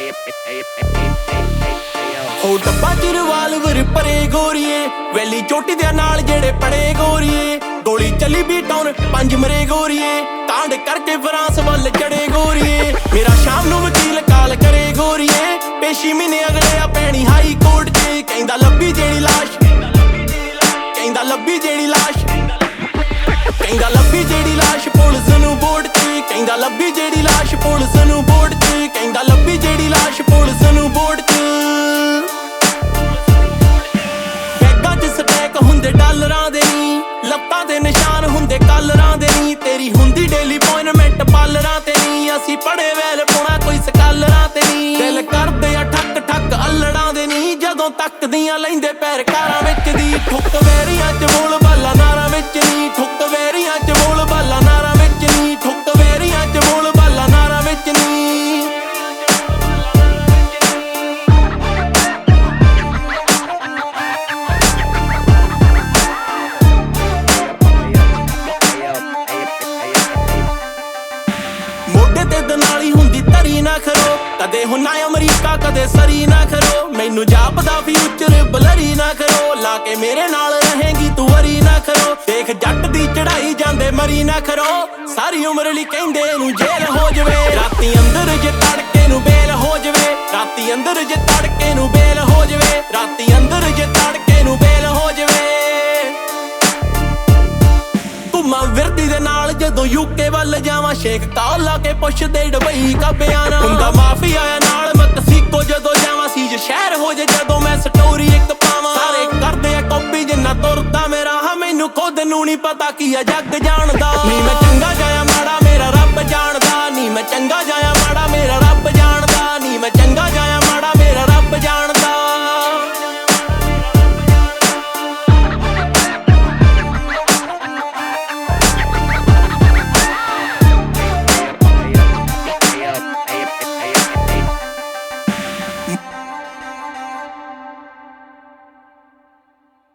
ਹੋ ਡੱਬਾ ਚ ਰਿਵਾਲਵਰ ਪਰੇ ਗੋਰੀਏ, ਵੈਲੀ ਚੋਟੀ ਦੇ ਨਾਲ ਜਿਹੜੇ ਪੜੇ ਗੋਰੀਏ, ਗੋਲੀ ਚੱਲੀ ਵੀ ਟਾਉਨ 5 ਮਰੇ ਗੋਰੀਏ, ਕਾਂਡ ਕਰਕੇ ਫਰਾਂਸ ਵੱਲ ਚੜੇ ਗੋਰੀਏ। ਮੇਰਾ ਸ਼ਾਮ ਨੂੰ ਵਕੀਲ ਕਾਲ ਕਰੇ ਗੋਰੀਏ, ਪੇਸ਼ੀ ਮਹੀਨੇ ਅਗਲੇ ਆ ਪੈਣੀ ਹਾਈ ਕੋਰਟ 'ਚ, ਕਹਿੰਦਾ ਲੱਭੀ ਜਿਹੜੀ ਲਾਸ਼, ਕਹਿੰਦਾ ਲੱਭੀ ਜਿਹੜੀ ਲਾਸ਼, ਕਹਿੰਦਾ ਲੱਭੀ ਜਿਹੜੀ ਲਾਸ਼ ਪੁਲਿਸ ਨੂੰ ਬੋਰਡ 'ਚ, ਕਹਿੰਦਾ ਲੱਭੀ ਜਿਹੜੀ ਲਾਸ਼ ਪੁਲਿਸ ਨੂੰ ਬੋਰਡ 'ਚ, ਕਹਿੰਦਾ ਲੱਭੀ ਜਿਹੜੀ ਲਾਸ਼ ਪੁਲਿਸ ਨੂੰ ਬੋਰਡ 'ਚ। ਬੈਗਾਂ 'ਚ ਸਟੈਕ ਹੁੰਦੇ ਡਾਲਰਾਂ ਦੇ ਨੀ, ਲੱਤਾਂ ਦੇ ਨਿਸ਼ਾਨ ਹੁੰਦੇ ਕਾਲਰਾਂ ਦੇ ਨੀ, ਤੇਰੀ ਹੁੰਦੀ ਡੇਲੀ ਅਪਾਇੰਟਮੈਂਟ ਪਾਲਰਾਂ ਤੇ ਨੀ, ਅਸੀਂ ਪੜੇ ਵੈਲ ਪਾਉਣਾ ਕੋਈ ਸਕਾਲਰਾਂ ਤੇ ਨੀ, ਦਿਲ ਕਰਦੇ ਆ ਠੱਕ ਠੱਕ ਅੱਲੜਾਂ ਦੇ ਨੀ, ਜਦੋਂ ਤੱਕਦੀਆਂ ਲੈਂਦੇ ਪੈਰ ਕਾਰਾਂ ਵਿੱਚ ਦੀ, ਠੁੱਕ ਵੈਰੀਆਂ 'ਚ ਬੋਲ ਬਾਲਾ ਨਾਰਾਂ ਵਿੱਚ ਨੀ, ਠੁੱਕ ਵੈਰੀਆਂ 'ਚ ਬੋਲ ਬਾਲਾ ਨਾਰਾਂ ਵਿੱਚ ਨੀ, ਠੁੱਕ ਵੈਰੀਆਂ 'ਚ ਬੋਲ ਬਾਲਾ ਨਾਰਾਂ ਵਿੱਚ ਨੀ। ਮੋਢੇ ਤੇ ਦਨਾਲੀ ਹੁੰਦੀ ਧਰੀ ਨਾ ਖਰੋ, ਕਦੇ ਹੁਣਾ ਅਮਰੀਕਾ ਕਦੇ ਸਰੀ ਨਾ ਖਰੋ, ਮੈਨੂੰ ਜਾਪਦਾ ਫਿਊਚਰ ਬਲਰੀ ਨਾ ਕਰੋ, ਲਾ ਕੇ ਮੇਰੇ ਨਾਲ ਰਹੇਗੀ ਤੂੰ ਵਰੀ ਨਾ ਕਰੋ, ਦੇਖ ਜੱਟ ਦੀ ਚੜਾਈ ਜਾਂਦੇ ਮਰੀ ਨਾ ਕਰੋ, ਸਾਰੀ ਉਮਰ ਲਈ ਕਹਿੰਦੇ ਨੂੰ ਜੇਲ੍ਹ ਹੋ ਜਵੇ, ਰਾਤੀ ਅੰਦਰ ਜੇ ਤੜਕੇ ਨੂੰ ਬੇਲ ਹੋ ਜਵੇ, ਰਾਤੀ ਅੰਦਰ ਜੇ ਤੜਕੇ ਨੂੰ ਬੇਲ ਹੋ ਜਵੇ, ਰਾਤੀ ਅੰਦਰ ਜੇ ਤੜਕੇ ਨੂੰ ਬੇਲ ਹੋ ਜਵੇ। ਘੁੰਮਾਂ ਵਿਰਦੀ ਦੇ ਨਾਲ ਜਦੋਂ ਯੂਕੇ ਵੱਲ ਜਾਵਾਂ, ਸ਼ੇਖ ਕਾਲ ਲਾ ਕੇ ਪੁੱਛਦੇ ਡਬਈ ਕਾ ਬਿਆਨਾ, ਹੁੰਦਾ ਮਾਫੀਆ ਆ ਨਾਲ ਮੈਕਸੀਕੋ ਜਦੋਂ ਜਾਵਾਂ, ਸੀਜ ਸ਼ਹਿਰ ਹੋ ਜੇ ਜਦੋਂ ਮੈਂ ਸਟੋਰੀ ਇੱਕ ਪਾਵਾਂ, ਸਾਰੇ ਕਰਦੇ ਆ ਕਾਪੀ ਜਿੰਨਾ ਤੁਰਦਾ ਮੇਰਾ, ਹਾਂ ਮੈਨੂੰ ਖੁਦ ਨੂੰ ਨੀ ਪਤਾ ਕੀ ਆ ਜੱਗ ਜਾਣਦਾ, ਨੀ ਮੈਂ ਚੰਗਾ ਜਾਇਆ ਮਾੜਾ ਮੇਰਾ ਰੱਬ ਜਾਣਦਾ, ਨੀ ਮੈਂ ਚੰਗਾ ਜਾਇਆ